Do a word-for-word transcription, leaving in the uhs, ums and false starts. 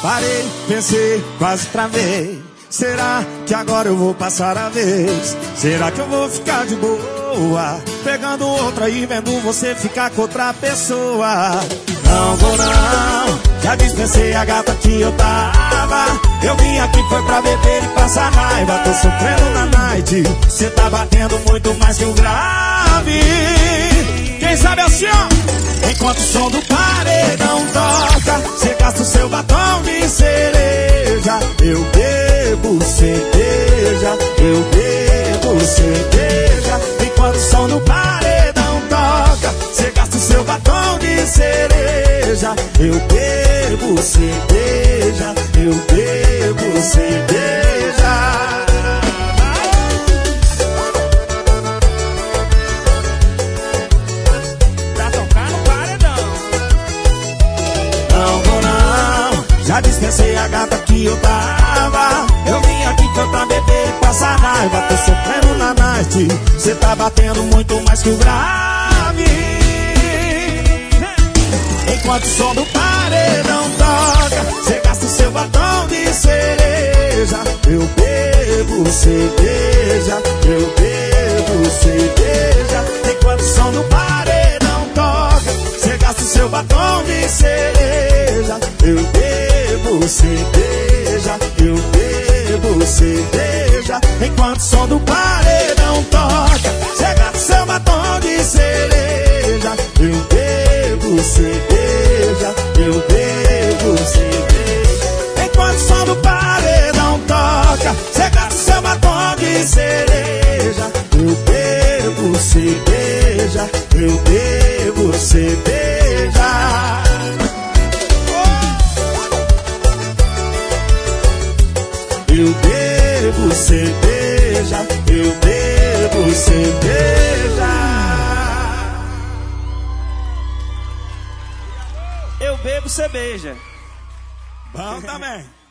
Parei, pensei, quase travei. Será que agora eu vou passar a vez? Será que eu vou ficar de boa, pegando outra e vendo você ficar com outra pessoa? Não vou não, já dispensei a gata que eu tava. Eu vim aqui foi pra beber e passar raiva. Tô sofrendo na night, cê tá batendo muito mais que o grave. Quem sabe assim, ó. Enquanto o som do paredão toca, cê gasta o seu batom de cereja. Eu bebo cerveja, eu bebo cerveja. Enquanto o som do paredão toca, cê gasta o seu batom de cereja. Eu bebo cerveja, eu bebo cerveja. Já dispensei a gata que eu tava. Eu vim aqui foi pra beber e passar raiva. Tô sofrendo na night, cê tá batendo muito mais que o grave. Enquanto o som do paredão toca, cê gasta o seu batom de cereja. Eu bebo cerveja, eu bebo cerveja. Enquanto o som do paredão toca, cê gasta o seu batom de cereja. Eu bebo cerveja, eu bebo cerveja. Enquanto o som do paredão toca, cê gasta seu batom de cereja. Eu bebo cerveja, eu bebo cerveja. Enquanto o som do paredão toca, cê gasta seu batom de cereja. Eu bebo cerveja, eu bebo cerveja. Eu bebo cerveja, eu bebo cerveja. Eu bebo cerveja. Bom também.